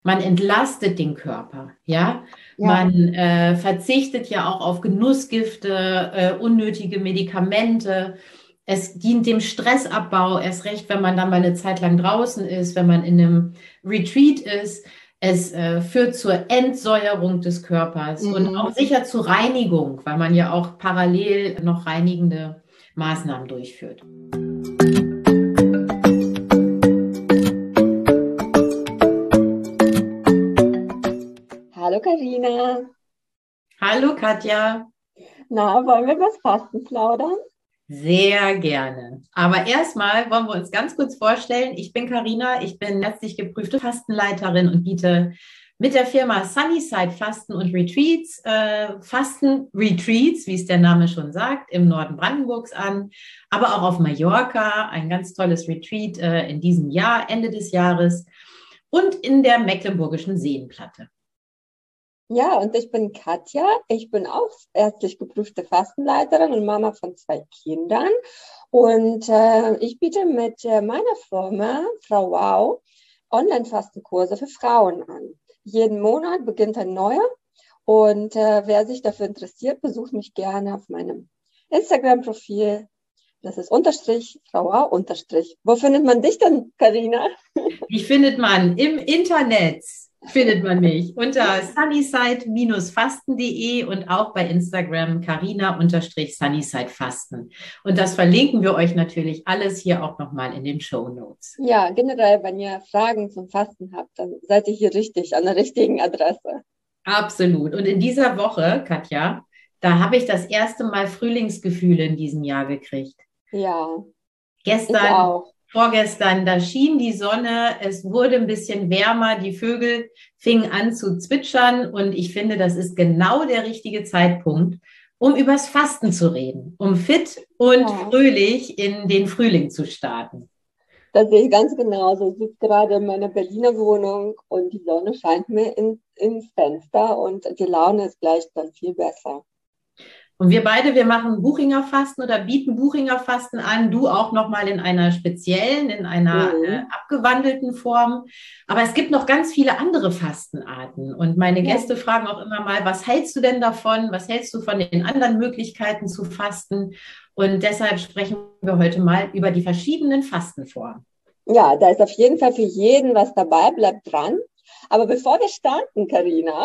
Man entlastet den Körper, ja. Ja. Man verzichtet ja auch auf Genussgifte, unnötige Medikamente. Es dient dem Stressabbau, erst recht, wenn man dann mal eine Zeit lang draußen ist, wenn man in einem Retreat ist. Es führt zur Entsäuerung des Körpers und auch Mhm. sicher zur Reinigung, weil man ja auch parallel noch reinigende Maßnahmen durchführt. Hallo Karina. Hallo Katja. Na, wollen wir was Fasten plaudern? Sehr gerne. Aber erstmal wollen wir uns ganz kurz vorstellen. Ich bin Karina, ich bin ärztlich geprüfte Fastenleiterin und biete mit der Firma Sunnyside Fasten und Retreats, Fasten-Retreats, wie es der Name schon sagt, im Norden Brandenburgs an, aber auch auf Mallorca, ein ganz tolles Retreat in diesem Jahr, Ende des Jahres, und in der Mecklenburgischen Seenplatte. Ja, und ich bin Katja. Ich bin auch ärztlich geprüfte Fastenleiterin und Mama von 2 Kindern. Und ich biete mit meiner Firma, Frau Wow, Online-Fastenkurse für Frauen an. Jeden Monat beginnt ein neuer. Und wer sich dafür interessiert, besucht mich gerne auf meinem Instagram-Profil. Das ist Unterstrich, Frau Wow, Unterstrich. Wo findet man dich denn, Karina? Mich findet man im Internet, findet man mich unter sunnyside-fasten.de und auch bei Instagram carina-sunnyside-fasten. Und das verlinken wir euch natürlich alles hier auch nochmal in den Show Notes. Ja, generell, wenn ihr Fragen zum Fasten habt, dann seid ihr hier richtig, an der richtigen Adresse. Absolut. Und in dieser Woche, Katja, da habe ich das erste Mal Frühlingsgefühle in diesem Jahr gekriegt. Ja, ich Gestern, auch. vorgestern, da schien die Sonne, es wurde ein bisschen wärmer, die Vögel fingen an zu zwitschern und ich finde, das ist genau der richtige Zeitpunkt, um übers Fasten zu reden, um fit und Ja, fröhlich in den Frühling zu starten. das sehe ich ganz genauso. Ich sitze gerade in meiner Berliner Wohnung und die Sonne scheint mir ins Fenster und die Laune ist gleich dann viel besser. Und wir beide, wir machen Buchinger Fasten oder bieten Buchinger Fasten an. Du auch nochmal in einer speziellen, in einer Mhm. abgewandelten Form. Aber es gibt noch ganz viele andere Fastenarten. Und meine Ja, Gäste fragen auch immer mal, was hältst du denn davon? Was hältst du von den anderen Möglichkeiten zu fasten? Und deshalb sprechen wir heute mal über die verschiedenen Fastenformen. ja, da ist auf jeden Fall für jeden was dabei, bleibt dran. Aber bevor wir starten, Karina,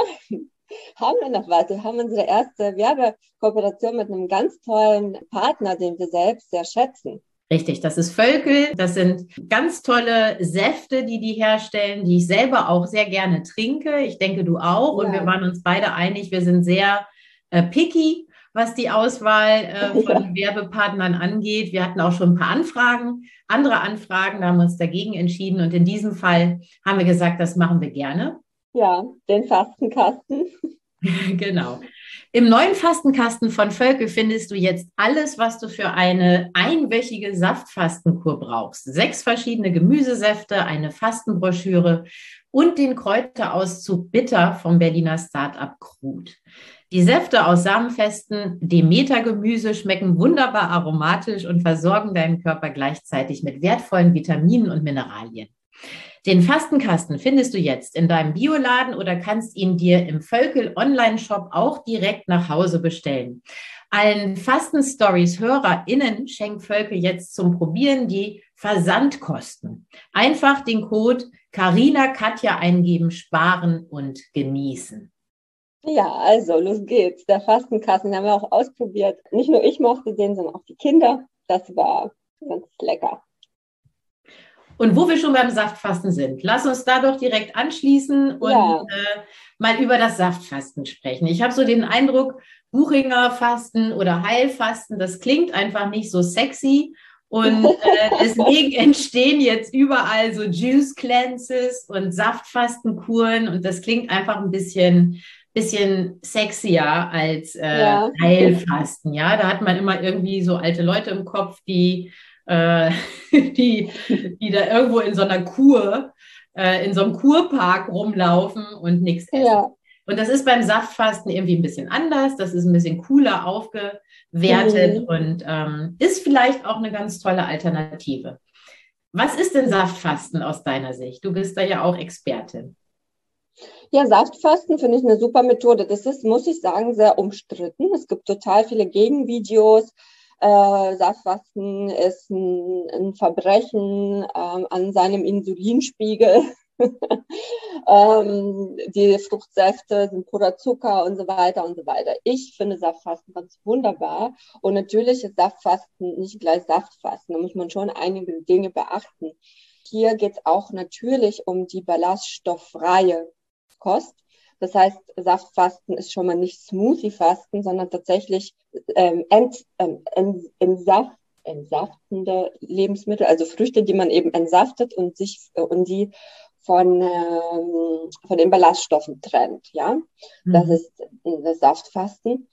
haben wir noch was. Wir haben unsere erste Werbekooperation mit einem ganz tollen Partner, den wir selbst sehr schätzen. Richtig, das ist Völkel. Das sind ganz tolle Säfte, die die herstellen, die ich selber auch sehr gerne trinke. Ich denke, du auch. Und wir Ja, waren uns beide einig, wir sind sehr picky, was die Auswahl ja, von Werbepartnern angeht. Wir hatten auch schon ein paar Anfragen, andere Anfragen, da haben wir uns dagegen entschieden. Und in diesem Fall haben wir gesagt, das machen wir gerne. ja, den Fastenkasten. Genau. Im neuen Fastenkasten von Völkel findest du jetzt alles, was du für eine einwöchige Saftfastenkur brauchst. 6 verschiedene Gemüsesäfte, eine Fastenbroschüre und den Kräuterauszug Bitter vom Berliner Startup Krut. Die Säfte aus samenfesten Demeter-Gemüse schmecken wunderbar aromatisch und versorgen deinen Körper gleichzeitig mit wertvollen Vitaminen und Mineralien. Den Fastenkasten findest du jetzt in deinem Bioladen oder kannst ihn dir im Völkel Online-Shop auch direkt nach Hause bestellen. Allen Fasten-Stories-HörerInnen schenkt Völkel jetzt zum Probieren die Versandkosten. Einfach den Code Carina Katja eingeben, sparen und genießen. Ja, also los geht's. Der Fastenkasten haben wir auch ausprobiert. Nicht nur ich mochte den, sondern auch die Kinder. Das war ganz lecker. Und wo wir schon beim Saftfasten sind, lass uns da doch direkt anschließen und Ja, mal über das Saftfasten sprechen. Ich habe so den Eindruck, Buchinger Fasten oder Heilfasten, das klingt einfach nicht so sexy. Und deswegen entstehen jetzt überall so Juice Cleanses und Saftfastenkuren und das klingt einfach ein bisschen sexier als ja, Heilfasten. Ja, da hat man immer irgendwie so alte Leute im Kopf, äh, die da irgendwo in so einer Kur, in so einem Kurpark rumlaufen und nichts essen. ja. Und das ist beim Saftfasten irgendwie ein bisschen anders. Das ist ein bisschen cooler aufgewertet Mhm. und ist vielleicht auch eine ganz tolle Alternative. Was ist denn Saftfasten aus deiner Sicht? Du bist da ja auch Expertin. Ja, Saftfasten finde ich eine super Methode. Das ist, muss ich sagen, sehr umstritten. Es gibt total viele Gegenvideos. Saftfasten ist ein Verbrechen an seinem Insulinspiegel. Die Fruchtsäfte sind purer Zucker und so weiter und so weiter. Ich finde Saftfasten ganz wunderbar. Und natürlich ist Saftfasten nicht gleich Saftfasten. Da muss man schon einige Dinge beachten. Hier geht es auch natürlich um die ballaststofffreie Kost. Das heißt, Saftfasten ist schon mal nicht Smoothie-Fasten, sondern tatsächlich entsaftende Lebensmittel, also Früchte, die man eben entsaftet und die von den Ballaststoffen trennt. Ja, das ist das Saftfasten.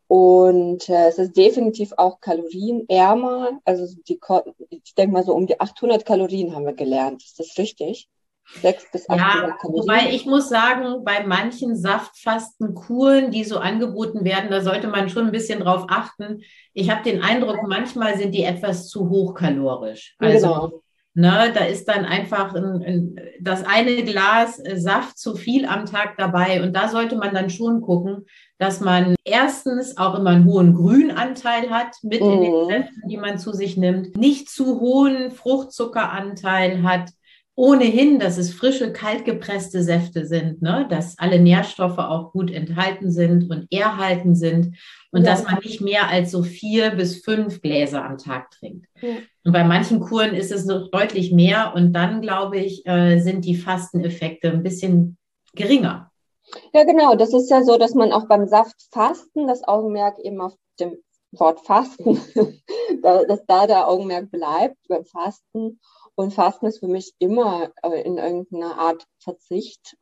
Und es ist definitiv auch kalorienärmer. Also ich denke mal so um die 800 Kalorien haben wir gelernt. Ist das richtig? 600 bis 800 Kalorien. Wobei ich muss sagen, bei manchen Saftfastenkuren, die so angeboten werden, da sollte man schon ein bisschen drauf achten. Ich habe den Eindruck, manchmal sind die etwas zu hochkalorisch. Also, genau. ne, da ist dann einfach das eine Glas Saft zu viel am Tag dabei. Und da sollte man dann schon gucken, dass man erstens auch immer einen hohen Grünanteil hat mit in den Säften, die man zu sich nimmt, nicht zu hohen Fruchtzuckeranteil hat. Ohnehin, dass es frische, kaltgepresste Säfte sind, ne? Dass alle Nährstoffe auch gut enthalten sind und erhalten sind und dass man nicht mehr als so 4 bis 5 Gläser am Tag trinkt. Ja. Und bei manchen Kuren ist es noch deutlich mehr und dann, glaube ich, sind die Fasteneffekte ein bisschen geringer. Ja, genau. Das ist ja so, dass man auch beim Saftfasten das Augenmerk eben auf dem Wort Fasten, dass da der Augenmerk bleibt beim Fasten. Und Fasten ist für mich immer in irgendeiner Art Verzicht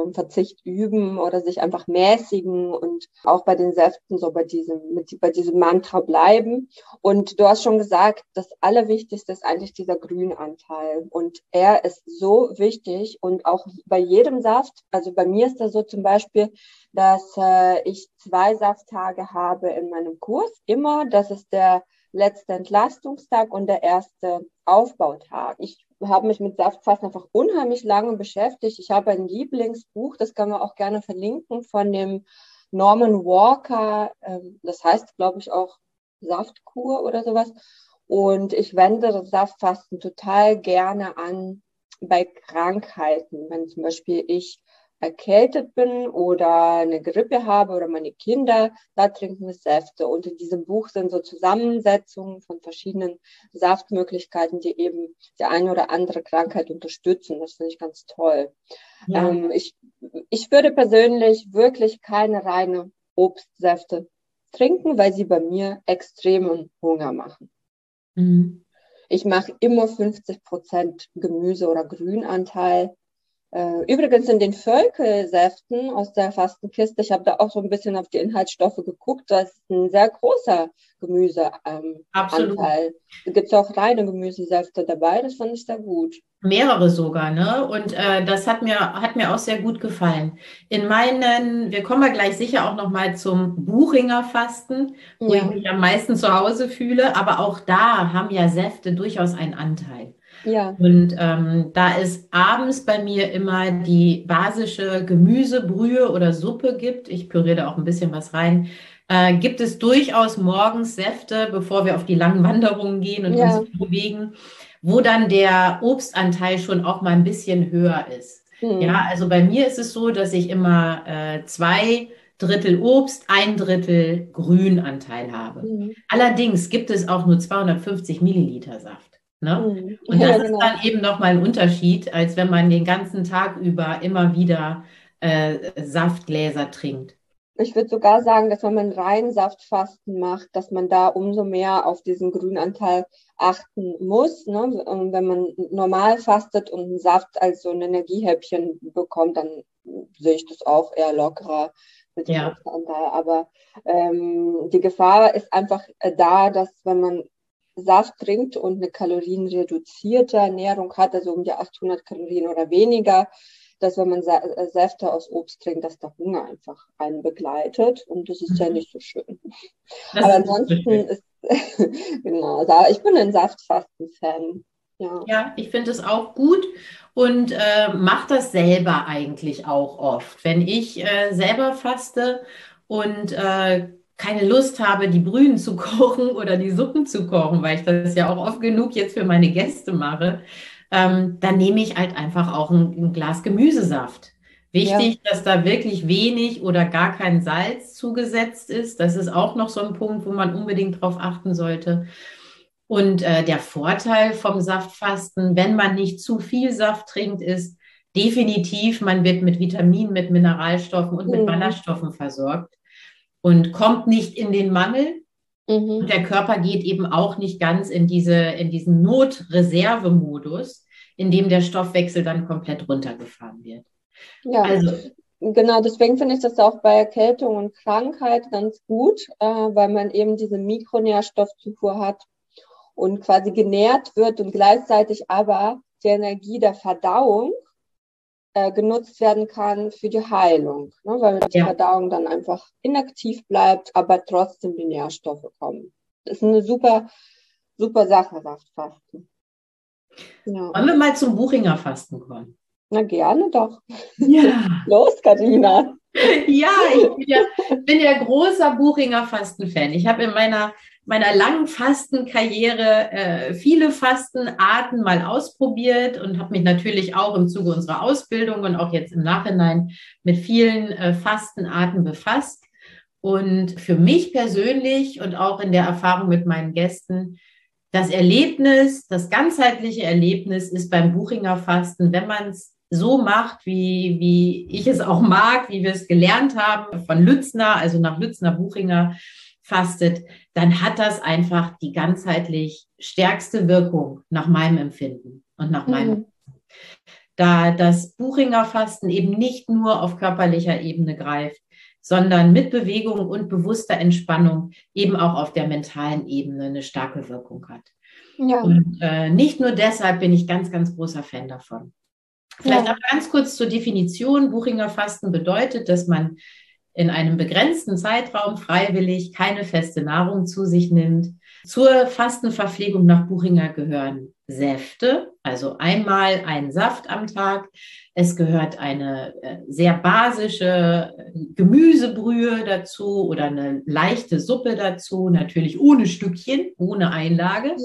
üben oder sich einfach mäßigen und auch bei den Säften so bei diesem Mantra bleiben. Und du hast schon gesagt, das Allerwichtigste ist eigentlich dieser Grünanteil. Und er ist so wichtig und auch bei jedem Saft, also bei mir ist das so zum Beispiel, dass ich 2 Safttage habe in meinem Kurs. Immer, das ist der letzte Entlastungstag und der erste Aufbautag. Ich habe mich mit Saftfasten einfach unheimlich lange beschäftigt. Ich habe ein Lieblingsbuch, das kann man auch gerne verlinken, von dem Norman Walker. Das heißt, glaube ich, auch Saftkur oder sowas. Und ich wende das Saftfasten total gerne an bei Krankheiten. Wenn zum Beispiel ich erkältet bin oder eine Grippe habe oder meine Kinder, da trinken wir Säfte. Und in diesem Buch sind so Zusammensetzungen von verschiedenen Saftmöglichkeiten, die eben die eine oder andere Krankheit unterstützen. Das finde ich ganz toll. Ja. Ich würde persönlich wirklich keine reine Obstsäfte trinken, weil sie bei mir extremen Hunger machen. Mhm. Ich mache immer 50% Gemüse- oder Grünanteil. Übrigens in den Völkelsäften aus der Fastenkiste, ich habe da auch so ein bisschen auf die Inhaltsstoffe geguckt, da ist ein sehr großer Gemüseanteil. Da gibt es auch reine Gemüsesäfte dabei, das fand ich sehr gut. Mehrere sogar, ne? Und das hat mir auch sehr gut gefallen. Wir kommen ja gleich sicher auch nochmal zum Buchinger Fasten, wo ich mich am meisten zu Hause fühle, aber auch da haben ja Säfte durchaus einen Anteil. Ja. Und da es abends bei mir immer die basische Gemüsebrühe oder Suppe gibt, ich püriere da auch ein bisschen was rein, gibt es durchaus morgens Säfte, bevor wir auf die langen Wanderungen gehen und uns bewegen, wo dann der Obstanteil schon auch mal ein bisschen höher ist. Ja, also bei mir ist es so, dass ich immer 2 Drittel Obst, 1 Drittel Grünanteil habe. Allerdings gibt es auch nur 250 Milliliter Saft. Ne? Und das ist dann eben nochmal ein Unterschied, als wenn man den ganzen Tag über immer wieder Saftgläser trinkt. Ich würde sogar sagen, dass wenn man rein Saftfasten macht, dass man da umso mehr auf diesen Grünanteil achten muss. Ne? Wenn man normal fastet und einen Saft als so ein Energiehäppchen bekommt, dann sehe ich das auch eher lockerer mit dem Obstanteil. Aber die Gefahr ist einfach da, dass wenn man Saft trinkt und eine kalorienreduzierte Ernährung hat, also um die 800 Kalorien oder weniger, dass wenn man Säfte aus Obst trinkt, dass der Hunger einfach einen begleitet und das ist ja nicht so schön. Aber ansonsten ist, genau, ich bin ein Saftfasten-Fan. Ja, ich finde es auch gut und mache das selber eigentlich auch oft. Wenn ich selber faste und keine Lust habe, die Brühen zu kochen oder die Suppen zu kochen, weil ich das ja auch oft genug jetzt für meine Gäste mache, dann nehme ich halt einfach auch ein Glas Gemüsesaft. Ja. Wichtig, dass da wirklich wenig oder gar kein Salz zugesetzt ist. Das ist auch noch so ein Punkt, wo man unbedingt drauf achten sollte. Und der Vorteil vom Saftfasten, wenn man nicht zu viel Saft trinkt, ist definitiv, man wird mit Vitaminen, mit Mineralstoffen und mit Mhm. Ballaststoffen versorgt und kommt nicht in den Mangel. Und Mhm. der Körper geht eben auch nicht ganz in diesen Notreservemodus, in dem der Stoffwechsel dann komplett runtergefahren wird. Ja, Also, genau, deswegen finde ich das auch bei Erkältung und Krankheit ganz gut, weil man eben diese Mikronährstoffzufuhr hat und quasi genährt wird und gleichzeitig aber die Energie der Verdauung genutzt werden kann für die Heilung, ne? Weil die ja. Verdauung dann einfach inaktiv bleibt, aber trotzdem die Nährstoffe kommen. Das ist eine super, super Sache, Saftfasten. Ja, Wollen wir mal zum Buchinger Fasten kommen? na gerne doch. Ja. Los, Katharina. Ja, bin ja großer Buchinger Fasten-Fan. Ich habe in meiner langen Fastenkarriere viele Fastenarten mal ausprobiert und habe mich natürlich auch im Zuge unserer Ausbildung und auch jetzt im Nachhinein mit vielen Fastenarten befasst. Und für mich persönlich und auch in der Erfahrung mit meinen Gästen, das Erlebnis, das ganzheitliche Erlebnis ist beim Buchinger Fasten, wenn man es so macht, wie ich es auch mag, wie wir es gelernt haben, von Lützner, also nach Lützner Buchinger fastet, dann hat das einfach die ganzheitlich stärkste Wirkung nach meinem Empfinden und nach meinem, Mhm. da das Buchinger Fasten eben nicht nur auf körperlicher Ebene greift, sondern mit Bewegung und bewusster Entspannung eben auch auf der mentalen Ebene eine starke Wirkung hat. Ja, Und nicht nur deshalb bin ich ganz, ganz großer Fan davon. Vielleicht ja. aber ganz kurz zur Definition. Buchinger Fasten bedeutet, dass man in einem begrenzten Zeitraum freiwillig keine feste Nahrung zu sich nimmt. Zur Fastenverpflegung nach Buchinger gehören Säfte, also einmal ein Saft am Tag. Es gehört eine sehr basische Gemüsebrühe dazu oder eine leichte Suppe dazu, natürlich ohne Stückchen, ohne Einlage.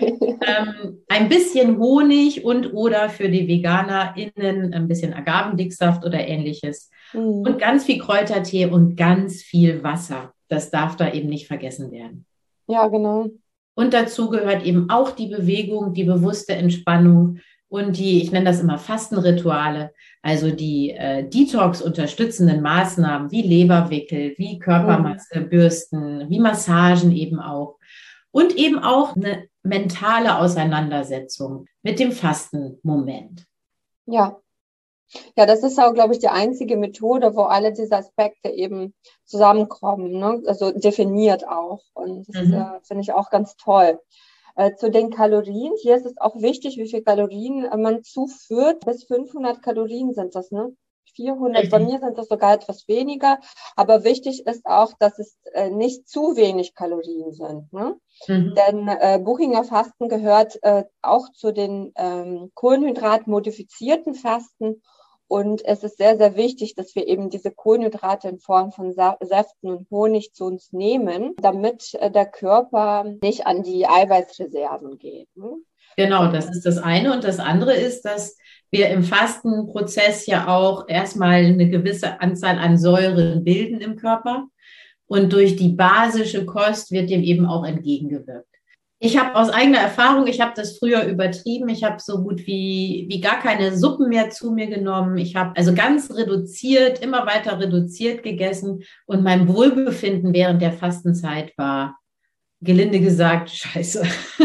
Ein bisschen Honig und oder für die VeganerInnen ein bisschen Agavendicksaft oder ähnliches. Und Mhm. ganz viel Kräutertee und ganz viel Wasser. Das darf da eben nicht vergessen werden. Ja, genau. Und dazu gehört eben auch die Bewegung, die bewusste Entspannung und die, ich nenne das immer Fastenrituale, also die Detox-unterstützenden Maßnahmen wie Leberwickel, wie Mhm. Körperbürsten, wie Massagen eben auch. Und eben auch eine mentale Auseinandersetzung mit dem Fastenmoment. Ja. Ja, das ist auch, glaube ich, die einzige Methode, wo alle diese Aspekte eben zusammenkommen, ne? Also definiert auch. Und das Mhm. finde ich auch ganz toll. Zu den Kalorien, hier ist es auch wichtig, wie viel Kalorien man zuführt. Bis 500 Kalorien sind das, ne? 400, bei Richtig. mir sind das sogar etwas weniger. Aber wichtig ist auch, dass es nicht zu wenig Kalorien sind, ne? Mhm. Denn Buchinger Fasten gehört auch zu den kohlenhydratmodifizierten Fasten. Und es ist sehr, sehr wichtig, dass wir eben diese Kohlenhydrate in Form von Säften und Honig zu uns nehmen, damit der Körper nicht an die Eiweißreserven geht. Ne? Genau, das ist das eine. Und das andere ist, dass wir im Fastenprozess ja auch erstmal eine gewisse Anzahl an Säuren bilden im Körper. Und durch die basische Kost wird dem eben auch entgegengewirkt. Ich habe aus eigener Erfahrung, ich habe das früher übertrieben. Ich habe so gut wie gar keine Suppen mehr zu mir genommen. Ich habe also ganz reduziert, immer weiter reduziert gegessen. Und mein Wohlbefinden während der Fastenzeit war, gelinde gesagt, scheiße.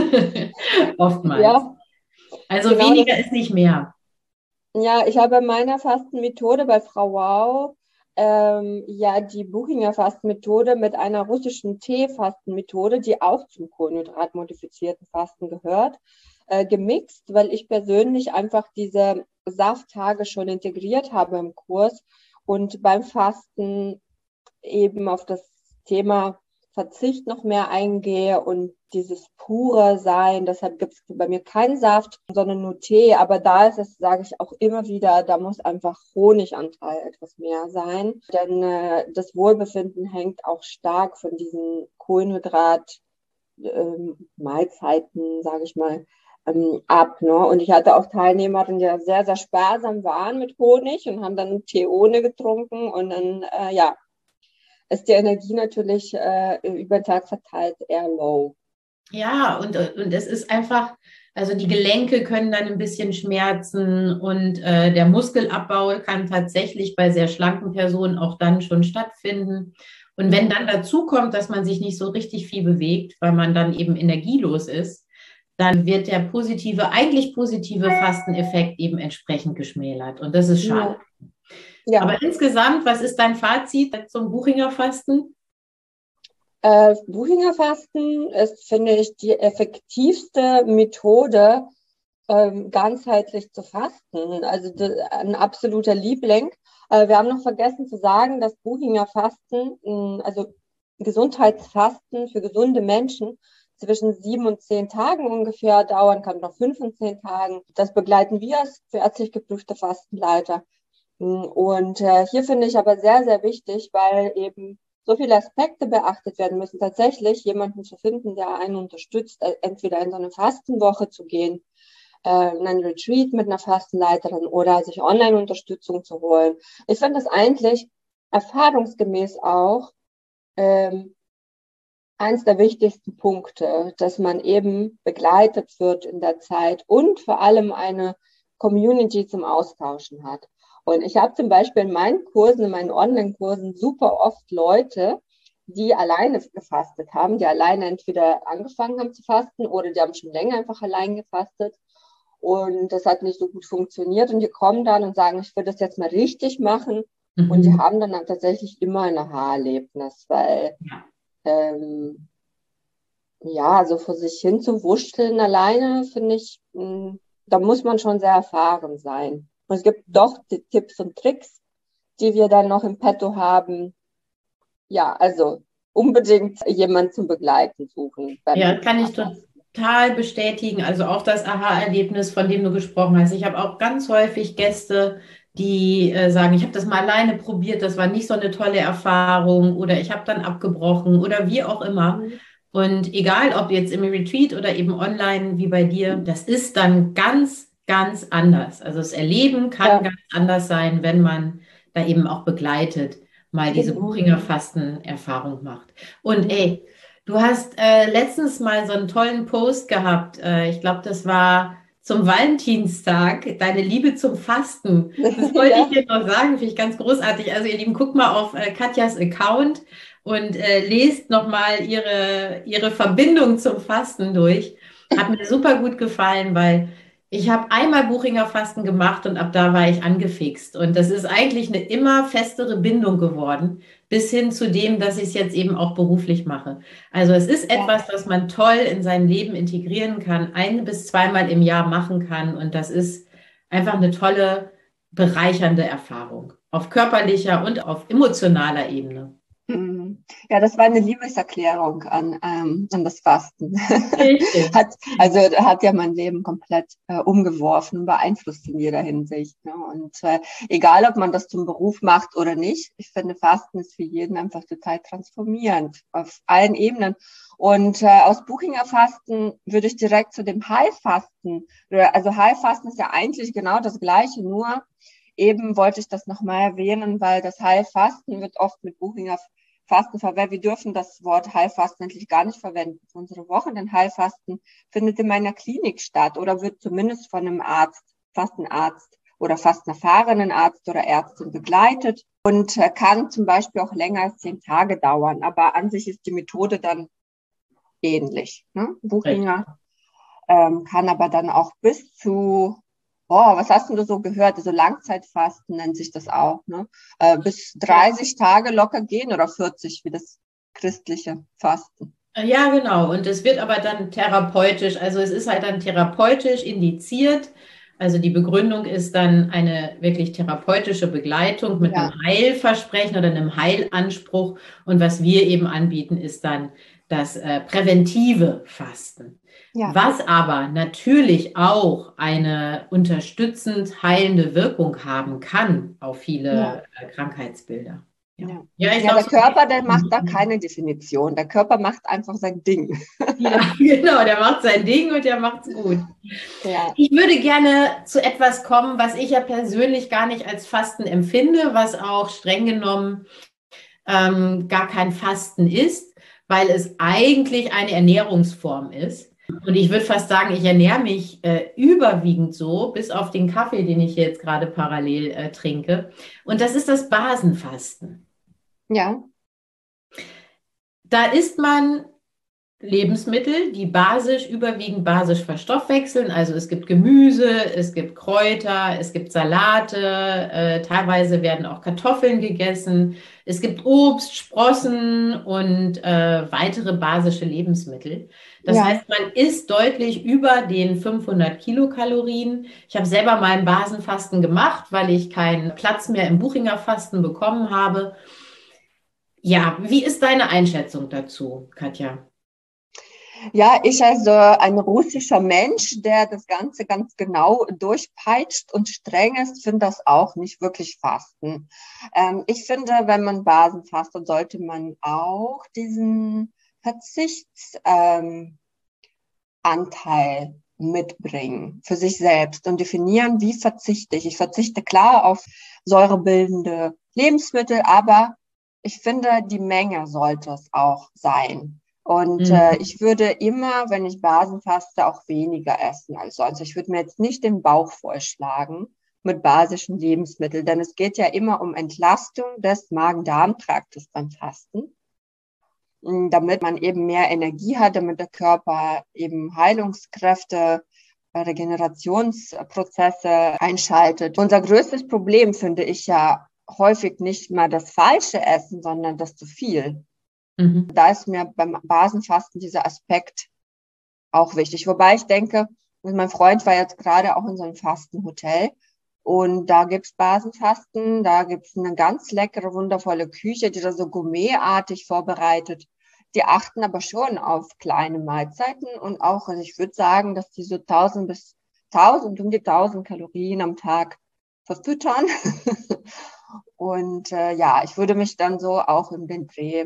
Oftmals. Ja, Also genau das. weniger ist nicht mehr. Ja, ich habe in meiner Fastenmethode bei Frau Wow ja die Buchinger Fastenmethode mit einer russischen Tee-Fastenmethode, die auch zum kohlenhydratmodifizierten Fasten gehört, gemixt, weil ich persönlich einfach diese Safttage schon integriert habe im Kurs und beim Fasten eben auf das Thema Verzicht noch mehr eingehe und dieses pure Sein. Deshalb gibt es bei mir keinen Saft, sondern nur Tee. Aber da ist es, sage ich auch immer wieder, da muss einfach Honiganteil etwas mehr sein. Denn das Wohlbefinden hängt auch stark von diesen Kohlenhydrat-Mahlzeiten, sage ich mal, ab. Ne? Und ich hatte auch Teilnehmerinnen, die sehr, sehr sparsam waren mit Honig und haben dann Tee ohne getrunken. Und dann, ist die Energie natürlich über den Tag verteilt eher low. Ja, und es ist einfach, also die Gelenke können dann ein bisschen schmerzen und der Muskelabbau kann tatsächlich bei sehr schlanken Personen auch dann schon stattfinden. Und wenn dann dazu kommt, dass man sich nicht so richtig viel bewegt, weil man dann eben energielos ist, dann wird der eigentlich positive Fasteneffekt eben entsprechend geschmälert. Und das ist schade. Ja. Aber insgesamt, was ist dein Fazit zum Buchinger Fasten? Buchinger Fasten ist, finde ich, die effektivste Methode, ganzheitlich zu fasten. Also ein absoluter Liebling. Wir haben noch vergessen zu sagen, dass Buchinger Fasten, also Gesundheitsfasten für gesunde Menschen, zwischen 7 und 10 Tagen ungefähr dauern kann, noch 5 und 10 Tagen. Das begleiten wir als ärztlich geprüfte Fastenleiter. Und hier finde ich aber sehr, sehr wichtig, weil eben so viele Aspekte beachtet werden müssen, tatsächlich jemanden zu finden, der einen unterstützt, entweder in so eine Fastenwoche zu gehen, in einen Retreat mit einer Fastenleiterin oder sich Online-Unterstützung zu holen. Ich finde das eigentlich erfahrungsgemäß auch eins der wichtigsten Punkte, dass man eben begleitet wird in der Zeit und vor allem eine Community zum Austauschen hat. Und ich habe zum Beispiel in meinen Kursen, in meinen Online-Kursen super oft Leute, die alleine gefastet haben, die alleine entweder angefangen haben zu fasten oder die haben schon länger einfach allein gefastet und das hat nicht so gut funktioniert und die kommen dann und sagen, ich will das jetzt mal richtig machen und die haben dann tatsächlich immer ein Aha-Erlebnis, weil ja, so vor sich hin zu wursteln alleine, finde ich, da muss man schon sehr erfahren sein. Und es gibt doch die Tipps und Tricks, die wir dann noch im Petto haben. Ja, also unbedingt jemanden zum Begleiten suchen. Ja, kann ich total bestätigen. Also auch das Aha-Erlebnis, von dem du gesprochen hast. Ich habe auch ganz häufig Gäste, die sagen, ich habe das mal alleine probiert, das war nicht so eine tolle Erfahrung oder ich habe dann abgebrochen oder wie auch immer. Und egal, ob jetzt im Retreat oder eben online wie bei dir, das ist dann ganz, ganz anders. Also das Erleben kann ganz anders sein, wenn man da eben auch begleitet mal diese Buchinger Fasten-Erfahrung macht. Und ey, du hast letztens mal so einen tollen Post gehabt. Ich glaube, das war zum Valentinstag, deine Liebe zum Fasten. Das wollte ich dir noch sagen, finde ich ganz großartig. Also ihr Lieben, guckt mal auf Katjas Account und lest nochmal ihre Verbindung zum Fasten durch. Hat mir super gut gefallen, weil ich habe einmal Buchinger Fasten gemacht und ab da war ich angefixt. Und das ist eigentlich eine immer festere Bindung geworden, bis hin zu dem, dass ich es jetzt eben auch beruflich mache. Also es ist etwas, was man toll in sein Leben integrieren kann, 1- bis 2-mal im Jahr machen kann. Und das ist einfach eine tolle, bereichernde Erfahrung auf körperlicher und auf emotionaler Ebene. Ja, das war eine Liebeserklärung an das Fasten. Hat ja mein Leben komplett umgeworfen, beeinflusst in jeder Hinsicht. Ne? Und egal, ob man das zum Beruf macht oder nicht, ich finde, Fasten ist für jeden einfach total transformierend auf allen Ebenen. Und aus Buchinger Fasten würde ich direkt zu dem Heilfasten. Also Heilfasten ist ja eigentlich genau das Gleiche, nur eben wollte ich das nochmal erwähnen, weil das Heilfasten wird oft mit Buchinger Fasten verwendet. Wir dürfen das Wort Heilfasten eigentlich gar nicht verwenden. Unsere Wochenend-Heilfasten findet in meiner Klinik statt oder wird zumindest von einem Arzt, Fastenarzt oder fastenerfahrenen Arzt oder Ärztin begleitet und kann zum Beispiel auch länger als 10 Tage dauern. Aber an sich ist die Methode dann ähnlich. Ne? Buchinger kann aber dann auch bis zu was hast du so gehört? Also Langzeitfasten nennt sich das auch, ne? Bis 30 Tage locker gehen oder 40 wie das christliche Fasten. Ja, genau. Und es wird aber dann therapeutisch, also es ist halt dann therapeutisch indiziert. Also die Begründung ist dann eine wirklich therapeutische Begleitung mit einem Heilversprechen oder einem Heilanspruch. Und was wir eben anbieten, ist dann das präventive Fasten. Ja. Was aber natürlich auch eine unterstützend heilende Wirkung haben kann auf viele Krankheitsbilder. Ja, ich der glaube, Körper, der macht da keine Definition. Der Körper macht einfach sein Ding. Ja, genau, der macht sein Ding und der macht es gut. Ja. Ich würde gerne zu etwas kommen, was ich ja persönlich gar nicht als Fasten empfinde, was auch streng genommen gar kein Fasten ist, weil es eigentlich eine Ernährungsform ist. Und ich würde fast sagen, ich ernähre mich überwiegend so, bis auf den Kaffee, den ich jetzt gerade parallel trinke. Und das ist das Basenfasten. Ja. Da isst man Lebensmittel, die überwiegend basisch verstoffwechseln. Also es gibt Gemüse, es gibt Kräuter, es gibt Salate, teilweise werden auch Kartoffeln gegessen. Es gibt Obst, Sprossen und weitere basische Lebensmittel. Das heißt, man isst deutlich über den 500 Kilokalorien. Ich habe selber mal ein Basenfasten gemacht, weil ich keinen Platz mehr im Buchinger Fasten bekommen habe. Ja, wie ist deine Einschätzung dazu, Katja? Ja, ich also ein russischer Mensch, der das Ganze ganz genau durchpeitscht und streng ist, finde das auch nicht wirklich Fasten. Ich finde, wenn man Basen fastet, sollte man auch diesen Verzichtsanteil mitbringen für sich selbst und definieren, wie verzichte ich. Ich verzichte klar auf säurebildende Lebensmittel, aber ich finde, die Menge sollte es auch sein. Und ich würde immer, wenn ich Basen faste, auch weniger essen als sonst. Ich würde mir jetzt nicht den Bauch vollschlagen mit basischen Lebensmitteln, denn es geht ja immer um Entlastung des Magen-Darm-Traktes beim Fasten, damit man eben mehr Energie hat, damit der Körper eben Heilungskräfte, Regenerationsprozesse einschaltet. Unser größtes Problem finde ich ja häufig nicht mal das falsche Essen, sondern das zu viel. Da ist mir beim Basenfasten dieser Aspekt auch wichtig. Wobei ich denke, mein Freund war jetzt gerade auch in so einem Fastenhotel und da gibt's Basenfasten, da gibt's eine ganz leckere, wundervolle Küche, die da so gourmetartig vorbereitet. Die achten aber schon auf kleine Mahlzeiten und auch, also ich würde sagen, dass die so 1000 Kalorien am Tag verfüttern. Und ich würde mich dann so auch in den Dreh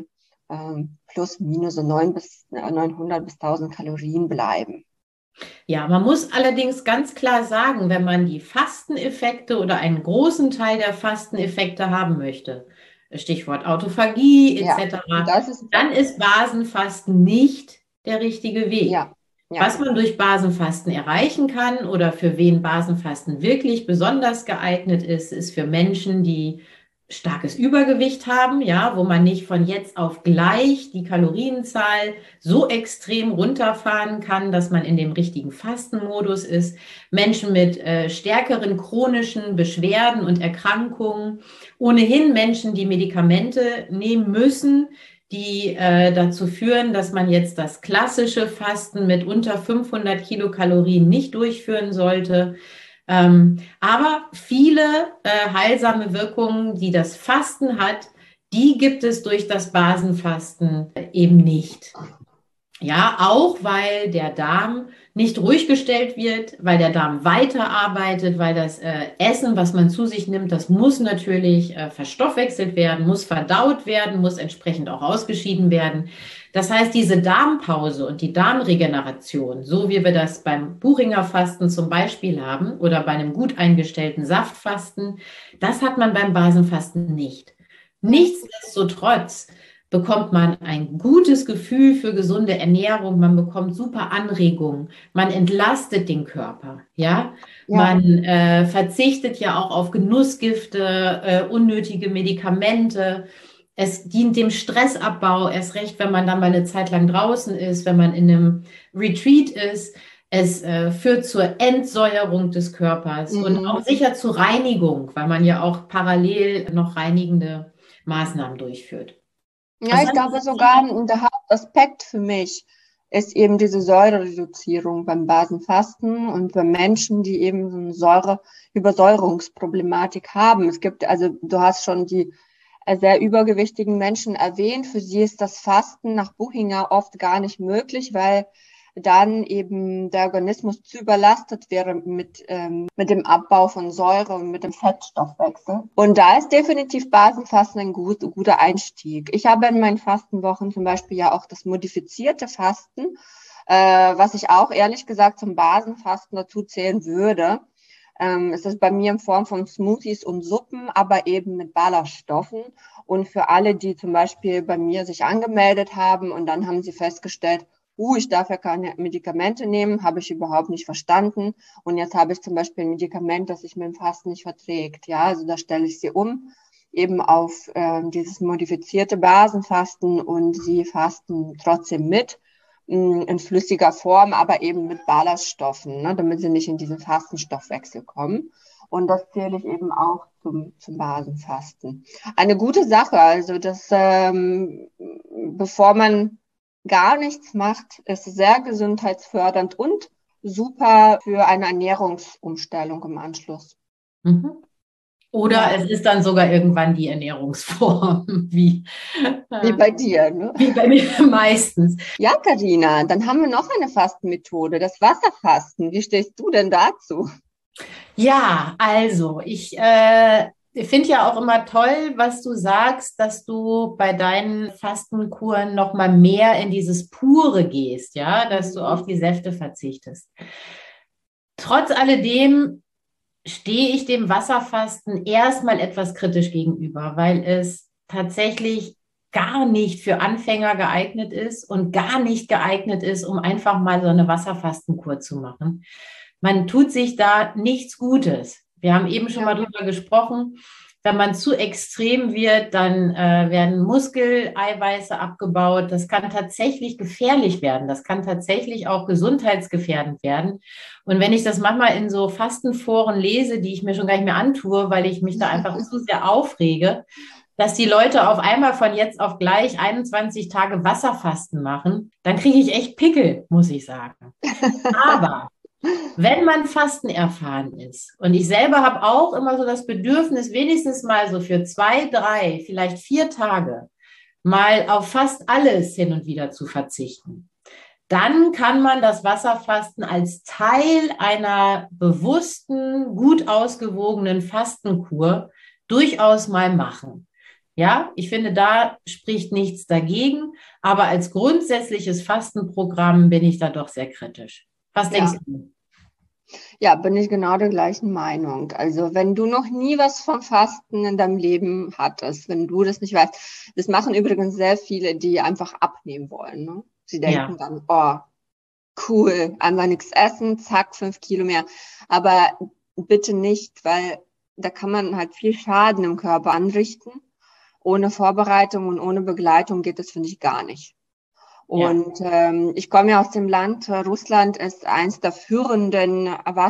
plus minus so 900 bis 1000 Kalorien bleiben. Ja, man muss allerdings ganz klar sagen, wenn man die Fasteneffekte oder einen großen Teil der Fasteneffekte haben möchte, Stichwort Autophagie etc., dann ist Basenfasten nicht der richtige Weg. Was man durch Basenfasten erreichen kann oder für wen Basenfasten wirklich besonders geeignet ist, ist für Menschen, die starkes Übergewicht haben, ja, wo man nicht von jetzt auf gleich die Kalorienzahl so extrem runterfahren kann, dass man in dem richtigen Fastenmodus ist. Menschen mit stärkeren chronischen Beschwerden und Erkrankungen, ohnehin Menschen, die Medikamente nehmen müssen, die dazu führen, dass man jetzt das klassische Fasten mit unter 500 Kilokalorien nicht durchführen sollte. Aber viele heilsame Wirkungen, die das Fasten hat, die gibt es durch das Basenfasten eben nicht. Ja, auch weil der Darm nicht ruhig gestellt wird, weil der Darm weiterarbeitet, weil das Essen, was man zu sich nimmt, das muss natürlich verstoffwechselt werden, muss verdaut werden, muss entsprechend auch ausgeschieden werden. Das heißt, diese Darmpause und die Darmregeneration, so wie wir das beim Buchinger Fasten zum Beispiel haben oder bei einem gut eingestellten Saftfasten, das hat man beim Basenfasten nicht. Nichtsdestotrotz bekommt man ein gutes Gefühl für gesunde Ernährung, man bekommt super Anregungen, man entlastet den Körper, ja. Man verzichtet ja auch auf Genussgifte, unnötige Medikamente. Es dient dem Stressabbau, erst recht, wenn man dann mal eine Zeit lang draußen ist, wenn man in einem Retreat ist. Es führt zur Entsäuerung des Körpers und auch sicher zur Reinigung, weil man ja auch parallel noch reinigende Maßnahmen durchführt. Ja, ich glaube sogar, der Hauptaspekt für mich ist eben diese Säurereduzierung beim Basenfasten und bei Menschen, die eben so eine Säureübersäuerungsproblematik haben. Es gibt, also du hast schon die sehr übergewichtigen Menschen erwähnt. Für sie ist das Fasten nach Buchinger oft gar nicht möglich, weil dann eben der Organismus zu überlastet wäre mit dem Abbau von Säure und mit dem Fettstoffwechsel. Und da ist definitiv Basenfasten ein guter Einstieg. Ich habe in meinen Fastenwochen zum Beispiel ja auch das modifizierte Fasten, was ich auch ehrlich gesagt zum Basenfasten dazu zählen würde. Es ist bei mir in Form von Smoothies und Suppen, aber eben mit Ballaststoffen. Und für alle, die zum Beispiel bei mir sich angemeldet haben und dann haben sie festgestellt, ich darf ja keine Medikamente nehmen, habe ich überhaupt nicht verstanden. Und jetzt habe ich zum Beispiel ein Medikament, das sich mit dem Fasten nicht verträgt. Ja, also da stelle ich sie um, eben auf dieses modifizierte Basenfasten und sie fasten trotzdem mit in flüssiger Form, aber eben mit Ballaststoffen, ne, damit sie nicht in diesen Fastenstoffwechsel kommen. Und das zähle ich eben auch zum Basenfasten. Eine gute Sache, also das, bevor man gar nichts macht, ist sehr gesundheitsfördernd und super für eine Ernährungsumstellung im Anschluss. Mhm. Oder es ist dann sogar irgendwann die Ernährungsform, wie bei dir, ne? Wie bei mir meistens. Ja, Carina, dann haben wir noch eine Fastenmethode, das Wasserfasten. Wie stehst du denn dazu? Ja, also ich finde ja auch immer toll, was du sagst, dass du bei deinen Fastenkuren noch mal mehr in dieses Pure gehst, ja, dass du auf die Säfte verzichtest. Trotz alledem stehe ich dem Wasserfasten erstmal etwas kritisch gegenüber, weil es tatsächlich gar nicht für Anfänger geeignet ist und gar nicht geeignet ist, um einfach mal so eine Wasserfastenkur zu machen. Man tut sich da nichts Gutes. Wir haben eben schon mal drüber gesprochen. Wenn man zu extrem wird, dann werden Muskeleiweiße abgebaut. Das kann tatsächlich gefährlich werden. Das kann tatsächlich auch gesundheitsgefährdend werden. Und wenn ich das manchmal in so Fastenforen lese, die ich mir schon gar nicht mehr antue, weil ich mich da einfach zu sehr aufrege, dass die Leute auf einmal von jetzt auf gleich 21 Tage Wasserfasten machen, dann kriege ich echt Pickel, muss ich sagen. Aber wenn man Fasten erfahren ist, und ich selber habe auch immer so das Bedürfnis, wenigstens mal so für 2, 3, vielleicht 4 Tage mal auf fast alles hin und wieder zu verzichten, dann kann man das Wasserfasten als Teil einer bewussten, gut ausgewogenen Fastenkur durchaus mal machen. Ja, ich finde, da spricht nichts dagegen, aber als grundsätzliches Fastenprogramm bin ich da doch sehr kritisch. Was denkst du? Ja, bin ich genau der gleichen Meinung. Also wenn du noch nie was vom Fasten in deinem Leben hattest, wenn du das nicht weißt, das machen übrigens sehr viele, die einfach abnehmen wollen. Ne? Sie denken dann, cool, einfach nichts essen, zack, 5 Kilo mehr. Aber bitte nicht, weil da kann man halt viel Schaden im Körper anrichten. Ohne Vorbereitung und ohne Begleitung geht das, finde ich, gar nicht. Und ich komme ja aus dem Land, Russland ist eins der führenden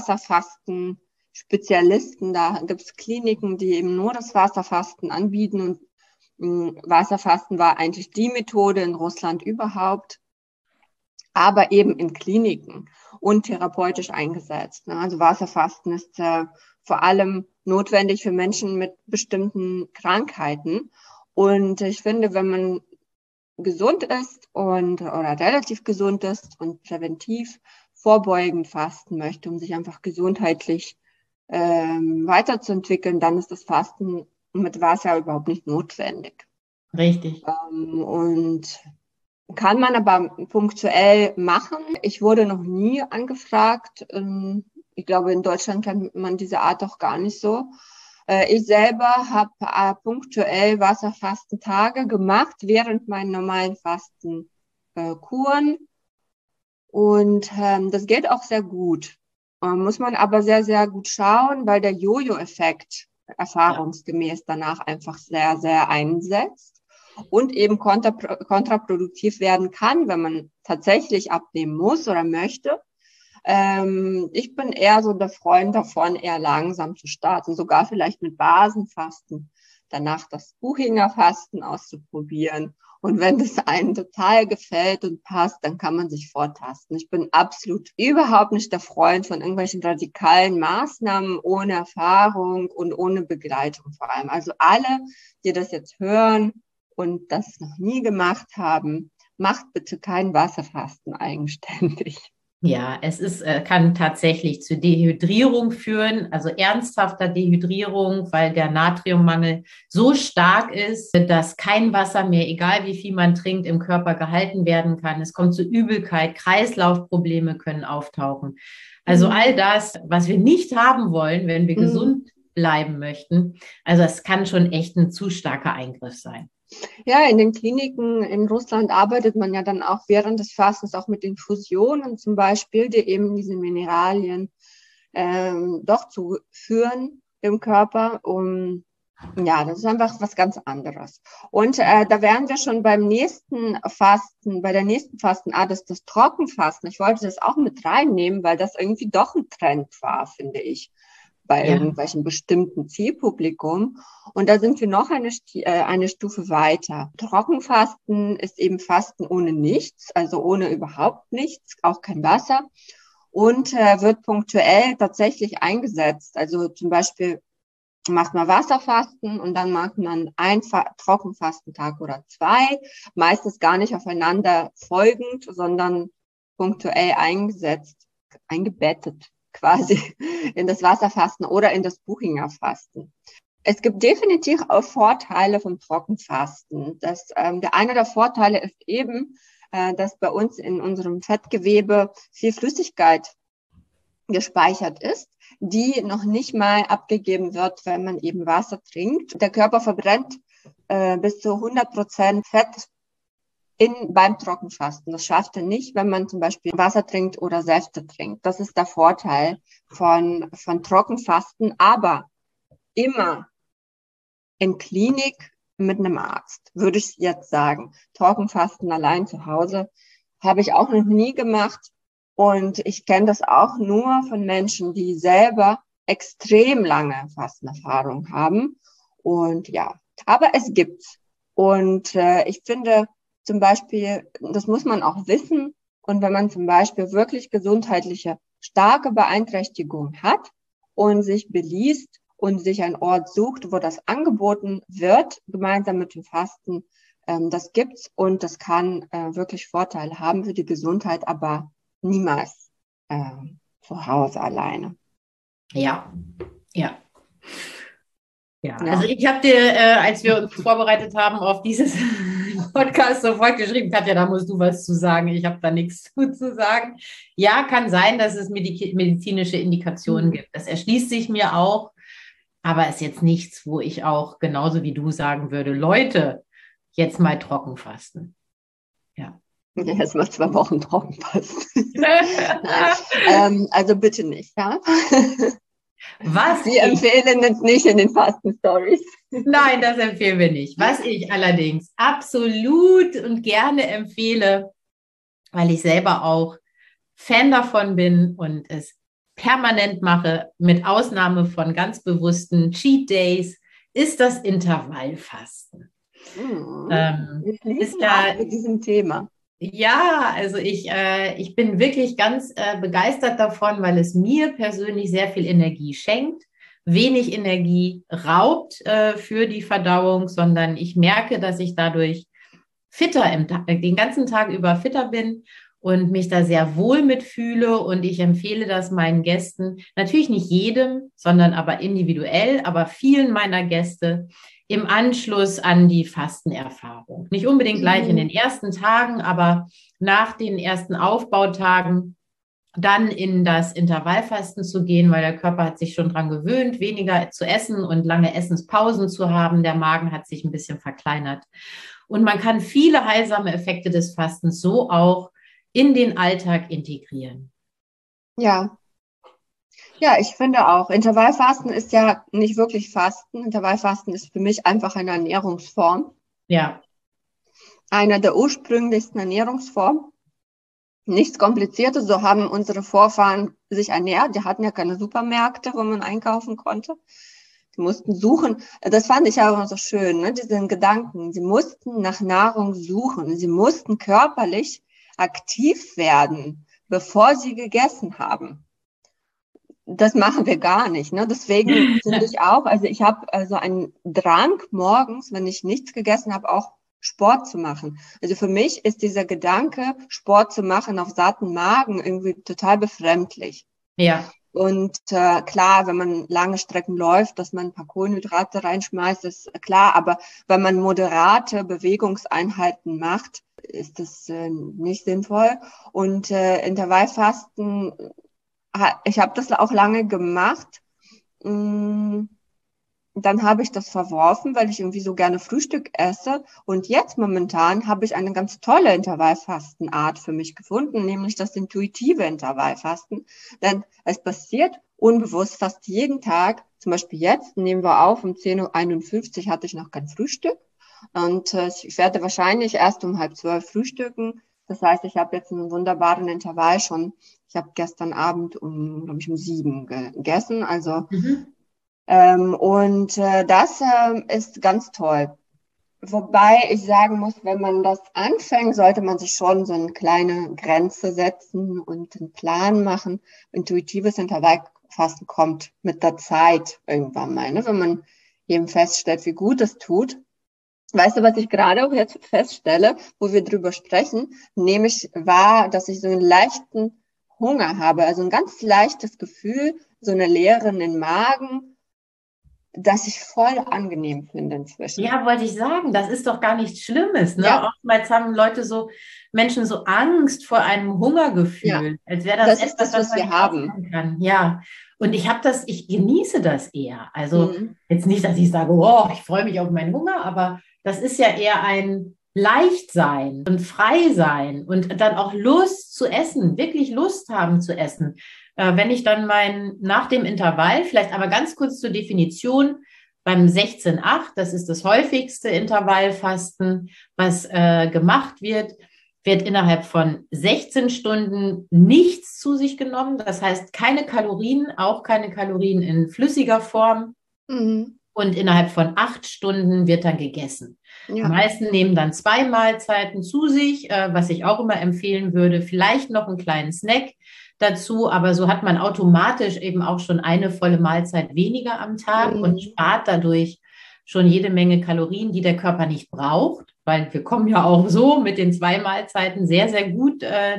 Wasserfasten-Spezialisten. Da gibt es Kliniken, die eben nur das Wasserfasten anbieten. Und Wasserfasten war eigentlich die Methode in Russland überhaupt, aber eben in Kliniken und therapeutisch eingesetzt. Also Wasserfasten ist vor allem notwendig für Menschen mit bestimmten Krankheiten. Und ich finde, wenn man gesund ist oder relativ gesund ist und präventiv vorbeugend fasten möchte, um sich einfach gesundheitlich weiterzuentwickeln, dann ist das Fasten mit Wasser überhaupt nicht notwendig. Richtig. Und kann man aber punktuell machen. Ich wurde noch nie angefragt. Ich glaube, in Deutschland kennt man diese Art auch gar nicht so. Ich selber habe punktuell Wasserfastentage gemacht während meinen normalen Fastenkuren. Und das geht auch sehr gut. Muss man aber sehr, sehr gut schauen, weil der Jojo-Effekt erfahrungsgemäß danach einfach sehr, sehr einsetzt und eben kontraproduktiv werden kann, wenn man tatsächlich abnehmen muss oder möchte. Ich bin eher so der Freund davon, eher langsam zu starten, sogar vielleicht mit Basenfasten. danach das Buchinger Fasten auszuprobieren. Und wenn das einem total gefällt und passt, dann kann man sich vortasten. Ich bin absolut überhaupt nicht der Freund von irgendwelchen radikalen Maßnahmen ohne Erfahrung und ohne Begleitung vor allem. Also alle, die das jetzt hören und das noch nie gemacht haben, macht bitte kein Wasserfasten eigenständig. Ja, kann tatsächlich zu Dehydrierung führen, also ernsthafter Dehydrierung, weil der Natriummangel so stark ist, dass kein Wasser mehr, egal wie viel man trinkt, im Körper gehalten werden kann. Es kommt zu Übelkeit, Kreislaufprobleme können auftauchen. Also all das, was wir nicht haben wollen, wenn wir gesund bleiben möchten, also es kann schon echt ein zu starker Eingriff sein. Ja, in den Kliniken in Russland arbeitet man ja dann auch während des Fastens auch mit Infusionen zum Beispiel, die eben diese Mineralien doch zuführen im Körper. Ja, das ist einfach was ganz anderes. Und da wären wir schon beim nächsten Fasten, bei der nächsten Fastenart, das ist das Trockenfasten. Ich wollte das auch mit reinnehmen, weil das irgendwie doch ein Trend war, finde ich, bei irgendwelchen bestimmten Zielpublikum. Und da sind wir noch eine Stufe weiter. Trockenfasten ist eben Fasten ohne nichts, also ohne überhaupt nichts, auch kein Wasser, und wird punktuell tatsächlich eingesetzt. Also zum Beispiel macht man Wasserfasten und dann macht man einen Trockenfastentag oder 2, meistens gar nicht aufeinander folgend, sondern punktuell eingebettet quasi in das Wasserfasten oder in das Buchinger Fasten. Es gibt definitiv auch Vorteile vom Trockenfasten. Der eine der Vorteile ist eben, dass bei uns in unserem Fettgewebe viel Flüssigkeit gespeichert ist, die noch nicht mal abgegeben wird, wenn man eben Wasser trinkt. Der Körper verbrennt bis zu 100% Fett beim Trockenfasten. Das schafft er nicht, wenn man zum Beispiel Wasser trinkt oder Säfte trinkt. Das ist der Vorteil von Trockenfasten, aber immer in Klinik mit einem Arzt, würde ich jetzt sagen. Trockenfasten allein zu Hause habe ich auch noch nie gemacht. Und ich kenne das auch nur von Menschen, die selber extrem lange Fastenerfahrung haben. Und ja, aber es gibt's. Und ich finde zum Beispiel, das muss man auch wissen. Und wenn man zum Beispiel wirklich gesundheitliche starke Beeinträchtigung hat und sich beliest und sich einen Ort sucht, wo das angeboten wird, gemeinsam mit dem Fasten, das gibt's und das kann wirklich Vorteile haben für die Gesundheit, aber niemals zu Hause alleine. Ja. Also ich habe dir, als wir uns vorbereitet haben auf dieses Podcast, sofort geschrieben, Katja, da musst du was zu sagen. Ich habe da nichts zu sagen. Ja, kann sein, dass es medizinische Indikationen gibt. Das erschließt sich mir auch, aber ist jetzt nichts, wo ich auch genauso wie du sagen würde, Leute, jetzt mal trocken fasten. Ja. Jetzt mal 2 Wochen Trockenfasten. Also bitte nicht, ja? Wir empfehlen es nicht in den Fasten-Stories. Nein, das empfehlen wir nicht. Was ich allerdings absolut und gerne empfehle, weil ich selber auch Fan davon bin und es permanent mache, mit Ausnahme von ganz bewussten Cheat Days, ist das Intervallfasten. Ich liebe ja mit diesem Thema. Ja, also ich bin wirklich ganz begeistert davon, weil es mir persönlich sehr viel Energie schenkt, wenig Energie raubt für die Verdauung, sondern ich merke, dass ich dadurch fitter den ganzen Tag über fitter bin und mich da sehr wohl mitfühle. Und ich empfehle das meinen Gästen, natürlich nicht jedem, sondern aber individuell, aber vielen meiner Gäste im Anschluss an die Fastenerfahrung. Nicht unbedingt gleich in den ersten Tagen, aber nach den ersten Aufbautagen dann in das Intervallfasten zu gehen, weil der Körper hat sich schon dran gewöhnt, weniger zu essen und lange Essenspausen zu haben. Der Magen hat sich ein bisschen verkleinert. Und man kann viele heilsame Effekte des Fastens so auch in den Alltag integrieren. Ja. Ja, ich finde auch, Intervallfasten ist ja nicht wirklich Fasten. Intervallfasten ist für mich einfach eine Ernährungsform. Ja. Eine der ursprünglichsten Ernährungsformen. Nichts Kompliziertes, so haben unsere Vorfahren sich ernährt. Die hatten ja keine Supermärkte, wo man einkaufen konnte. Sie mussten suchen. Das fand ich auch so schön, ne? Diesen Gedanken. Sie mussten nach Nahrung suchen. Sie mussten körperlich aktiv werden, bevor sie gegessen haben. Das machen wir gar nicht, ne? Deswegen finde ich auch, also ich habe also einen Drang morgens, wenn ich nichts gegessen habe, auch Sport zu machen. Also für mich ist dieser Gedanke, Sport zu machen auf satten Magen irgendwie total befremdlich. Ja. Und klar, wenn man lange Strecken läuft, dass man ein paar Kohlenhydrate reinschmeißt, ist klar. Aber wenn man moderate Bewegungseinheiten macht, ist das nicht sinnvoll. Und Intervallfasten, ich habe das auch lange gemacht. Dann habe ich das verworfen, weil ich irgendwie so gerne Frühstück esse. Und jetzt momentan habe ich eine ganz tolle Intervallfastenart für mich gefunden, nämlich das intuitive Intervallfasten. Denn es passiert unbewusst fast jeden Tag. Zum Beispiel jetzt nehmen wir auf, um 10:51 Uhr hatte ich noch kein Frühstück. Und ich werde wahrscheinlich erst um 11:30 frühstücken. Das heißt, ich habe jetzt einen wunderbaren Intervall schon. Ich habe gestern Abend glaube ich, um 7 gegessen. Also das ist ganz toll. Wobei ich sagen muss, wenn man das anfängt, sollte man sich schon so eine kleine Grenze setzen und einen Plan machen. Intuitives Intervallfasten kommt mit der Zeit irgendwann mal, ne? Wenn man eben feststellt, wie gut es tut. Weißt du, was ich gerade auch jetzt feststelle, wo wir drüber sprechen, nämlich war, dass ich so einen leichten Hunger habe, also ein ganz leichtes Gefühl, so eine Leere in den Magen, das ich voll angenehm finde inzwischen. Ja, wollte ich sagen, das ist doch gar nichts Schlimmes, ne? Ja, Oftmals haben Menschen so Angst vor einem ja, Hungergefühl, als wäre das das ist etwas, das, was was man wir nicht haben. aufhalten kann. Ja, und ich genieße das eher. Also Mhm. jetzt nicht, dass ich sage, oh, ich freue mich auf meinen Hunger, aber das ist ja eher ein Leichtsein und Freisein und dann auch Lust zu essen, wirklich Lust haben zu essen. Wenn ich dann nach dem Intervall, vielleicht aber ganz kurz zur Definition, beim 16:8, das ist das häufigste Intervallfasten, was gemacht wird innerhalb von 16 Stunden nichts zu sich genommen. Das heißt, keine Kalorien, auch keine Kalorien in flüssiger Form. Mhm. Und innerhalb von 8 Stunden wird dann gegessen. Die Ja. meisten nehmen dann 2 Mahlzeiten zu sich, was ich auch immer empfehlen würde. Vielleicht noch einen kleinen Snack dazu, aber so hat man automatisch eben auch schon eine volle Mahlzeit weniger am Tag und Mhm. spart dadurch schon jede Menge Kalorien, die der Körper nicht braucht, weil wir kommen ja auch so mit den 2 Mahlzeiten sehr, sehr gut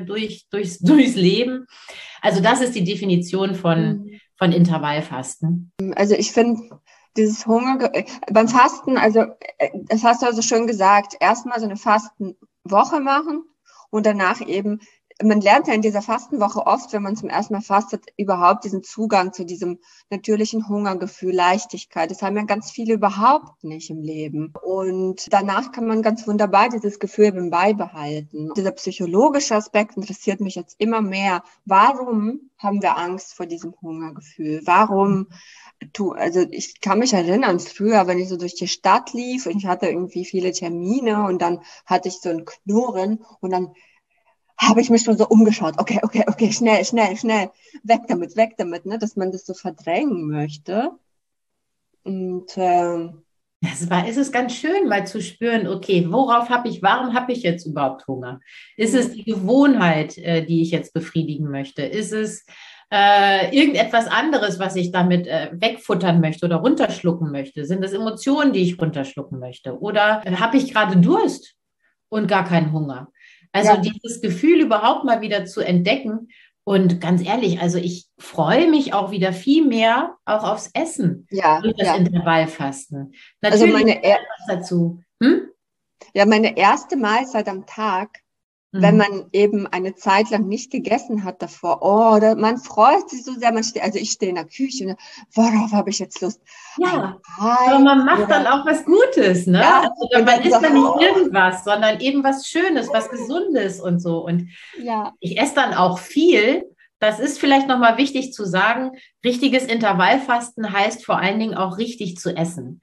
durchs Leben. Also das ist die Definition Mhm. von Intervallfasten. Also ich finde dieses beim Fasten, also das hast du also schön gesagt, erstmal so eine Fastenwoche machen und danach eben, man lernt ja in dieser Fastenwoche oft, wenn man zum ersten Mal fastet, überhaupt diesen Zugang zu diesem natürlichen Hungergefühl, Leichtigkeit. Das haben ja ganz viele überhaupt nicht im Leben. Und danach kann man ganz wunderbar dieses Gefühl eben beibehalten. Dieser psychologische Aspekt interessiert mich jetzt immer mehr. Warum haben wir Angst vor diesem Hungergefühl? Also ich kann mich erinnern, früher, wenn ich so durch die Stadt lief und ich hatte irgendwie viele Termine und dann hatte ich so ein Knurren und dann habe ich mich schon so umgeschaut. Okay, schnell, weg damit, ne, dass man das so verdrängen möchte. Und Es ist ganz schön, mal zu spüren, okay, warum habe ich jetzt überhaupt Hunger? Ist es die Gewohnheit, die ich jetzt befriedigen möchte? Ist es irgendetwas anderes, was ich damit wegfuttern möchte oder runterschlucken möchte? Sind es Emotionen, die ich runterschlucken möchte? Oder habe ich gerade Durst und gar keinen Hunger? Also ja, dieses Gefühl überhaupt mal wieder zu entdecken. Und ganz ehrlich, also ich freue mich auch wieder viel mehr auch aufs Essen ja, durch das ja. Intervallfasten. Also Natürlich gehört was dazu. Hm? meine erste Mahlzeit am Tag, wenn Mhm. man eben eine Zeit lang nicht gegessen hat davor, oh, man freut sich so sehr, also ich stehe in der Küche, ne, worauf habe ich jetzt Lust? Ein Ja, aber Ei man macht dann oder, auch was Gutes, ne? ja, Also und man dann so, isst dann nicht oh, irgendwas, sondern eben was Schönes, was Gesundes und so. Und ja, ich esse dann auch viel. Das ist vielleicht nochmal wichtig zu sagen. Richtiges Intervallfasten heißt vor allen Dingen auch richtig zu essen.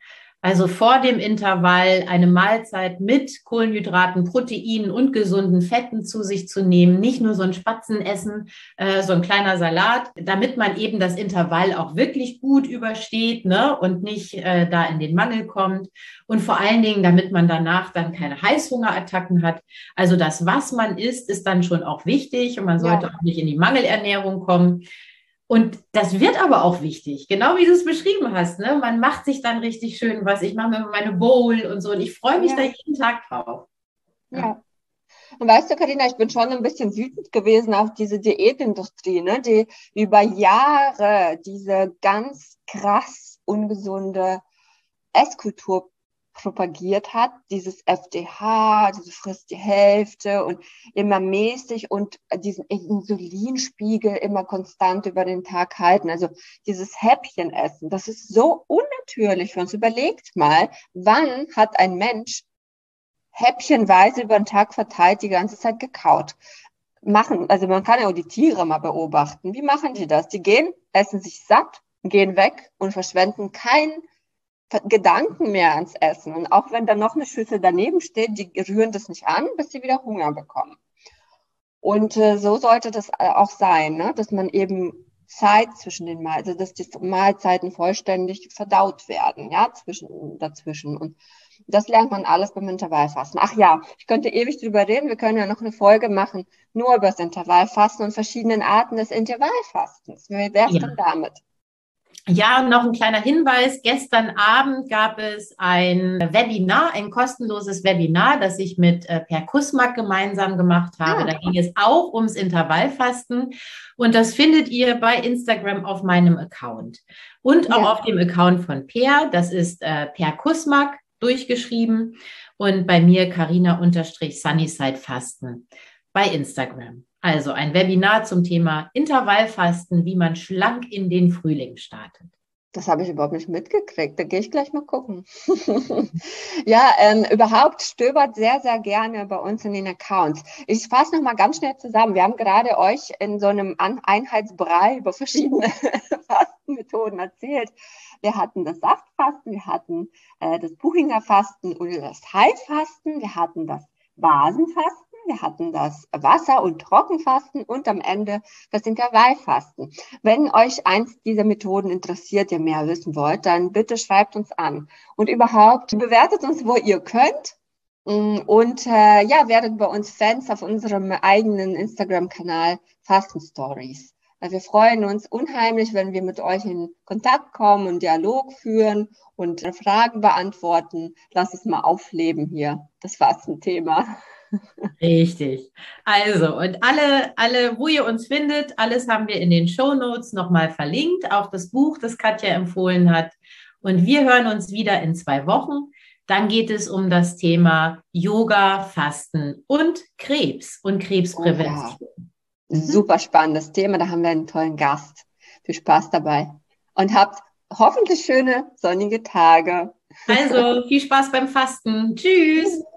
Also vor dem Intervall eine Mahlzeit mit Kohlenhydraten, Proteinen und gesunden Fetten zu sich zu nehmen, nicht nur so ein Spatzenessen, so ein kleiner Salat, damit man eben das Intervall auch wirklich gut übersteht, ne, und nicht da in den Mangel kommt. Und vor allen Dingen, damit man danach dann keine Heißhungerattacken hat. Also das, was man isst, ist dann schon auch wichtig und man sollte Ja. auch nicht in die Mangelernährung kommen. Und das wird aber auch wichtig, genau wie du es beschrieben hast. Ne? Man macht sich dann richtig schön was. Ich mache mir meine Bowl und so und ich freue mich da Ja, jeden Tag drauf. Ja. ja. Und weißt du, Carina, ich bin schon ein bisschen wütend gewesen auf diese Diätindustrie, ne, die über Jahre diese ganz krass ungesunde Esskultur propagiert hat, dieses FDH, diese frisst die Hälfte und immer mäßig und diesen Insulinspiegel immer konstant über den Tag halten. Also dieses Häppchenessen, das ist so unnatürlich für uns. Überlegt mal, wann hat ein Mensch häppchenweise über den Tag verteilt die ganze Zeit gekaut? Also man kann ja auch die Tiere mal beobachten. Wie machen die das? Die gehen, essen sich satt, gehen weg und verschwenden keinen Gedanken mehr ans Essen. Und auch wenn da noch eine Schüssel daneben steht, die rühren das nicht an, bis sie wieder Hunger bekommen. Und so sollte das auch sein, ne? Dass man eben Zeit zwischen den Mahlzeiten, also dass die Mahlzeiten vollständig verdaut werden, ja, dazwischen. Und das lernt man alles beim Intervallfasten. Ach ja, ich könnte ewig drüber reden. Wir können ja noch eine Folge machen, nur über das Intervallfasten und verschiedenen Arten des Intervallfastens. Wie wär's denn Ja. damit? Ja, und noch ein kleiner Hinweis. Gestern Abend gab es ein Webinar, ein kostenloses Webinar, das ich mit Per Kusmak gemeinsam gemacht habe. Da ging es auch ums Intervallfasten und das findet ihr bei Instagram auf meinem Account und auch auf dem Account von Per. Das ist Per Kusmak durchgeschrieben und bei mir Carina_Sunnyside Fasten bei Instagram. Also ein Webinar zum Thema Intervallfasten, wie man schlank in den Frühling startet. Das habe ich überhaupt nicht mitgekriegt. Da gehe ich gleich mal gucken. Ja, überhaupt stöbert sehr, sehr gerne bei uns in den Accounts. Ich fasse noch mal ganz schnell zusammen. Wir haben gerade euch in so einem Einheitsbrei über verschiedene Fastenmethoden erzählt. Wir hatten das Saftfasten, wir hatten das Buchinger Fasten oder das Heilfasten, wir hatten das Basenfasten, wir hatten das Wasser- und Trockenfasten und am Ende das Intervallfasten. Wenn euch eins dieser Methoden interessiert, ihr mehr wissen wollt, dann bitte schreibt uns an. Und überhaupt bewertet uns, wo ihr könnt. Und ja, werdet bei uns Fans auf unserem eigenen Instagram-Kanal Fasten Stories. Wir freuen uns unheimlich, wenn wir mit euch in Kontakt kommen und Dialog führen und Fragen beantworten. Lass es mal aufleben hier, das Fastenthema. Richtig. Also, und alle, wo ihr uns findet, alles haben wir in den Shownotes nochmal verlinkt, auch das Buch, das Katja empfohlen hat. Und wir hören uns wieder in 2 Wochen. Dann geht es um das Thema Yoga, Fasten und Krebs und Krebsprävention. Oh ja. Super spannendes Thema, da haben wir einen tollen Gast. Viel Spaß dabei und habt hoffentlich schöne sonnige Tage. Also, viel Spaß beim Fasten. Tschüss.